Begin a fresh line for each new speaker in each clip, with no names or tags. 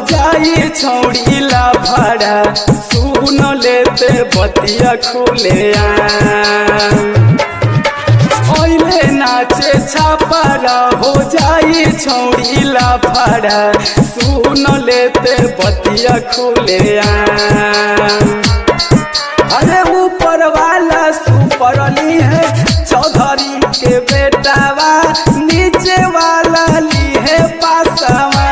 जाई छौड़ी लाफड़ा सुन लेते बतिया खुले ओइले नाचे छापरा हो जाई छौड़ी लाफड़ा सुन लेते बतिया खुले अरे ऊपर वाला सुपरली है चौधरी के बेटावा नीचे वाला ली है पासवा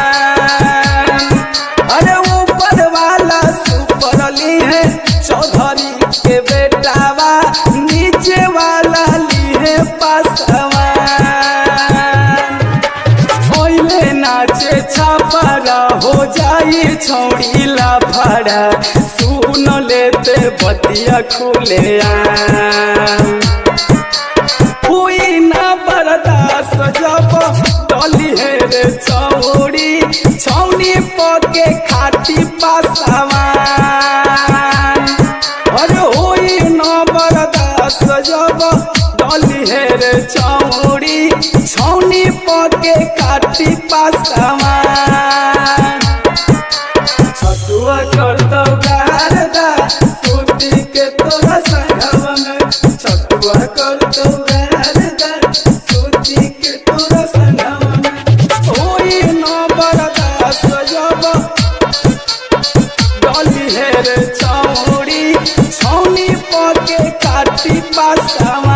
अरे ऊपर वाला सुपरली है चौधरी के बेटावा नीचे वाला ली है पासवा ओइले नाचे छापरा हो जाई छौड़ी लाफड़ा सुन लेते बतिया खुले हुई ना बर्दाश्त जब डली है रे छौड़ी छौनी पके खाती पासवा अरे हुई ना बर्दाश्त जब डली है रे छौड़ी छौनी पके खाती पासवा छटुआ कर दो गारदा सूती के तोरा संगवा में छटुआ कर दो गारदा सूती के तोरा संगवा में ओई न बर्दाश्त जब डली है रे छौड़ी छौनी पके काटी पासवा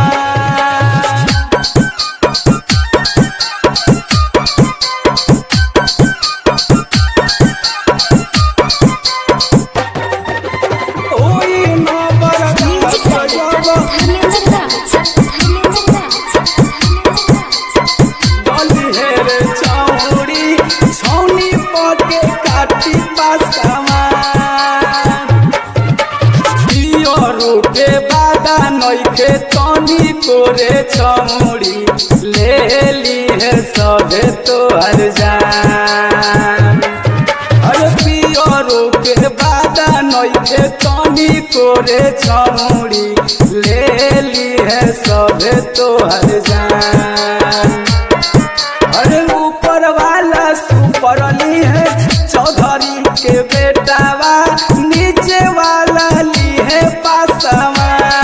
नइखे तनी तोरे छौड़ी ले ली है सभे तोहर जान अरे पियरो के बादा नइखे तनी तोरे छौड़ी ले ली है सभे तोहर जान अरे ऊपर वाला सुपरली है चौधरी के बेटावा नीचे वाला ली है पासवा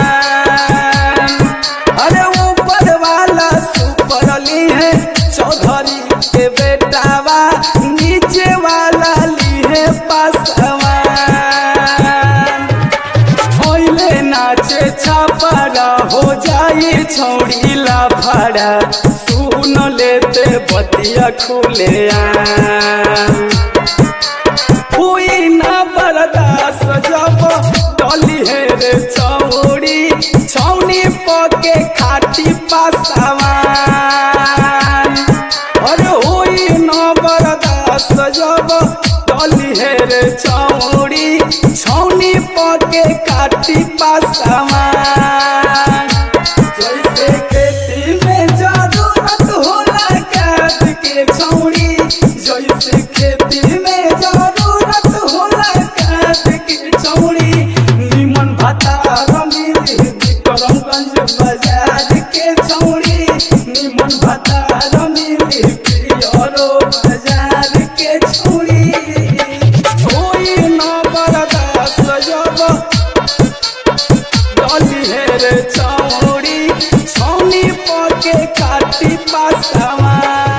अरे ऊपर वाला सुपरली है चौधरी के बेटावा नीचे वाला ली है पासवा ओइले नाचे छापरा हो जाई छौड़ी लाफड़ा सुन लेते बतिया खुले हुई ना बर्दाश्त जब डली है रे छौड़ी छौनी पके खाती पासवा अरे हुई ना बर्दाश्त जब डली है रे छौड़ी छौनी पके खाती पासवा जैसे खेती में जरूरत होला काट के छौड़ी जैसे खेती में जरूरत होला काट के छौड़ी निमन भाता रमिली करमगंज बाजार के छौड़ी निमन भाता रमिली पियरो बाजार के छौड़ी होई न बर्दाश्त जब डली है रे छौड़ी छौनी पके काटी पासवा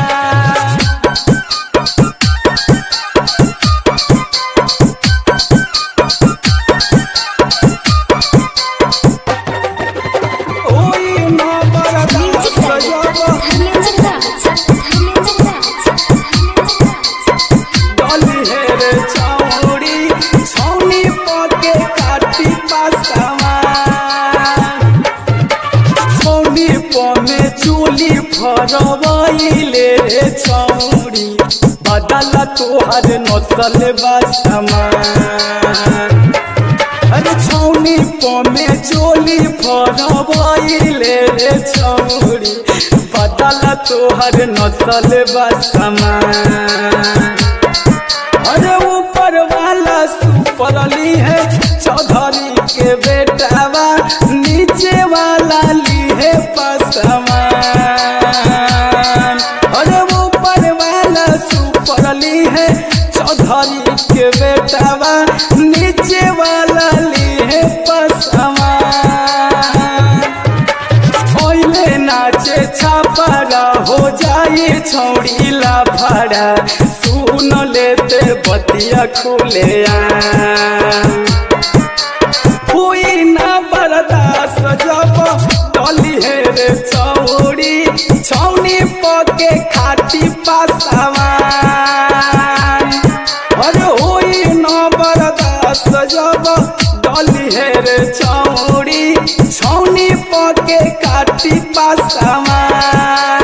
चूली फरवैले रे छौड़ी बदल तोहर नसल बसमा अरे छौनी पमे चोली फरवैले रे छौड़ी बदल तोहर नसल बसमा अरे ऊपर वाला सुपरली है चौधरी के बेटावा नीचे वाला ली है पासवा अरे ऊपर वाला सुपरली है चौधरी चोलिया खुले हुई ना बर्दाश्त जब डली है रे चौड़ी छौनी पके खाती पासवान। अरे हुई ना बर्दाश्त जब डली है रे चौड़ी छौनी पके खाती पासवान।